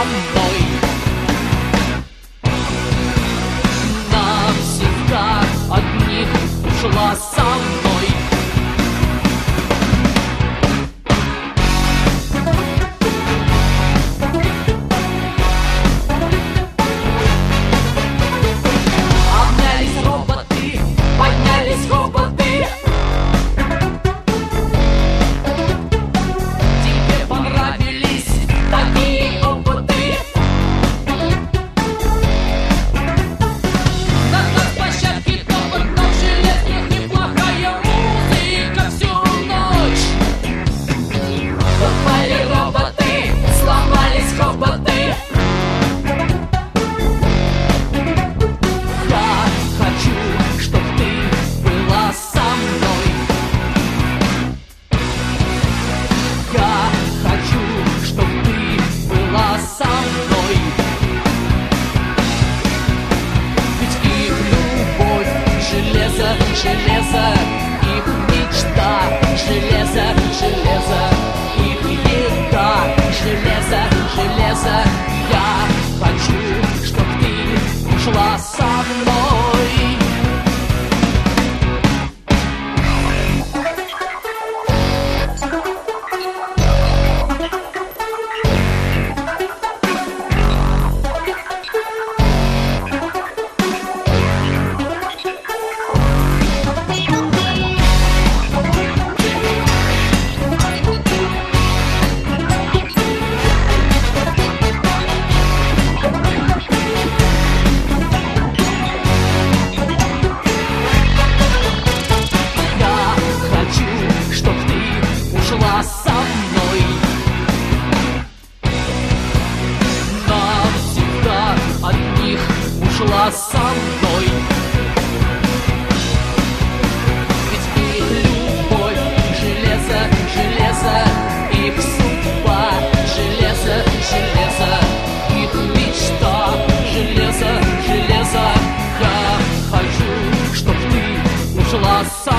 мной. Навсегда от них ушла со мной. Обнялись роботы, поднялись хоботы. Тебе понравились такие опыты. На танцплощадке топот ног железных, неплохая музыка всю ночь. Попали роботы, сломались хоботы. Я хочу, чтоб ты была со мной. Я хочу, чтоб ты была со мной. Ведь их любовь — железо, железо, их мечта — железо, железо, их еда — железо, железо. Я хочу, чтоб ты ушла со мной. Ушла со мной. Навсегда от них ушла со мной. Ведь их любовь — железо, железо, их судьба — железо, железо, их мечта — железо, железо. Я хочу, чтоб ты ушла со